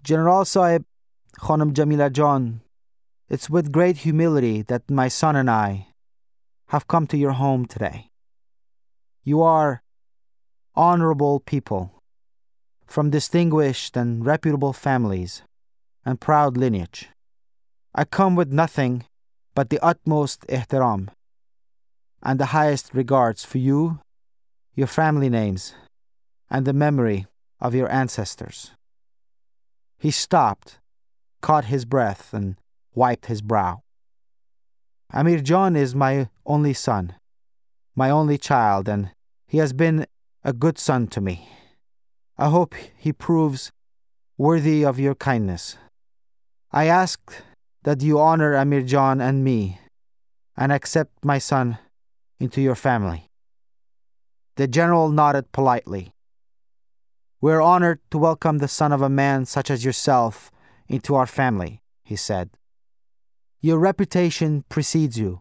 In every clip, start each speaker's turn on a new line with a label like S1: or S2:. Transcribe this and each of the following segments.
S1: General Sahib, Khanum Jamila Jan, it's with great humility that my son and I have come to your home today. You are honorable people from distinguished and reputable families and proud lineage. I come with nothing but the utmost ihtiram and the highest regards for you, your family names, and the memory of your ancestors. He stopped, caught his breath, and wiped his brow. Amir Jan is my only son, my only child, and he has been a good son to me. I hope he proves worthy of your kindness. I ask that you honor Amir Jan and me and accept my son into your family. The general nodded politely. We are honored to welcome the son of a man such as yourself into our family, he said. Your reputation precedes you.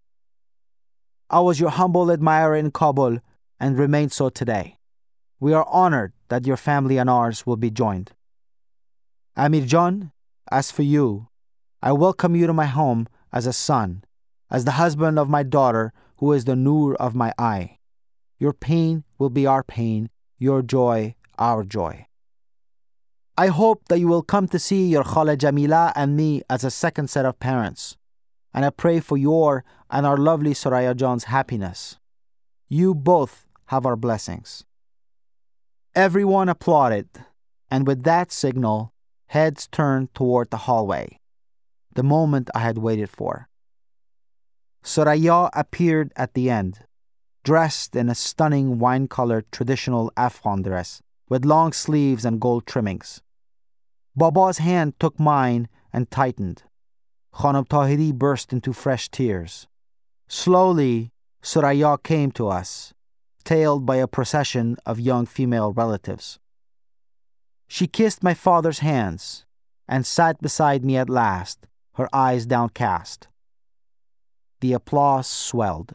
S1: I was your humble admirer in Kabul and remain so today. We are honored that your family and ours will be joined. Amir Jan, as for you, I welcome you to my home as a son, as the husband of my daughter who is the noor of my eye. Your pain will be our pain, your joy our joy. I hope that you will come to see your Khala Jamila and me as a second set of parents, and I pray for your and our lovely Soraya Jan's happiness. You both have our blessings. Everyone applauded, and with that signal, heads turned toward the hallway, the moment I had waited for. Soraya appeared at the end, dressed in a stunning wine-colored traditional Afghan dress with long sleeves and gold trimmings. Baba's hand took mine and tightened. Khanum Tahiri burst into fresh tears. Slowly, Soraya came to us, tailed by a procession of young female relatives. She kissed my father's hands and sat beside me at last, her eyes downcast. The applause swelled.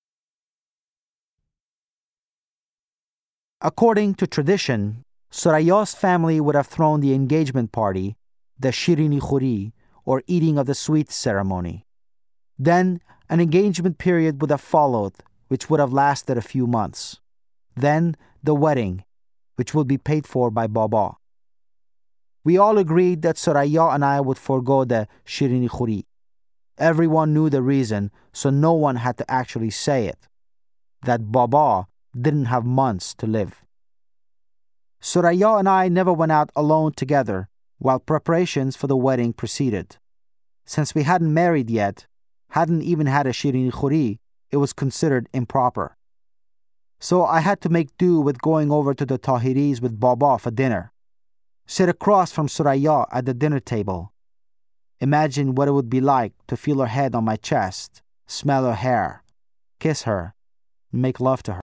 S1: According to tradition, Soraya's family would have thrown the engagement party, the Shirini Khuri, or eating of the sweets ceremony. Then an engagement period would have followed, which would have lasted a few months. Then the wedding, which would be paid for by Baba. We all agreed that Soraya and I would forego the Shirini Khuri. Everyone knew the reason, so no one had to actually say it. That Baba didn't have months to live. Soraya and I never went out alone together while preparations for the wedding proceeded. Since we hadn't married yet, hadn't even had a Shirini Khuri, it was considered improper. So I had to make do with going over to the Tahiris with Baba for dinner. Sit across from Soraya at the dinner table. Imagine what it would be like to feel her head on my chest, smell her hair, kiss her, make love to her.